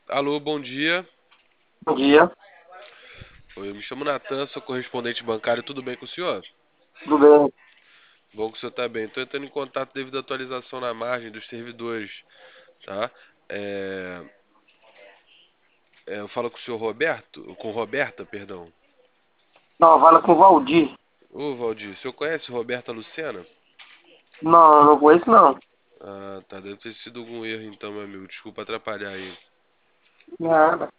Alô, bom dia. Bom dia, Oi, eu me chamo Natan, sou correspondente bancário. Tudo bem com o senhor? tudo bem? Bom que o senhor está bem. Estou entrando em contato devido à atualização na margem dos servidores, tá? É, eu falo com o senhor Roberto, com Roberta, perdão. Não, fala com o Valdir. Ô, Valdir, o senhor conhece Roberta Lucena? Não, não conheço não. Ah, tá. Deve ter sido algum erro então, meu amigo. Desculpa atrapalhar aí. Nada.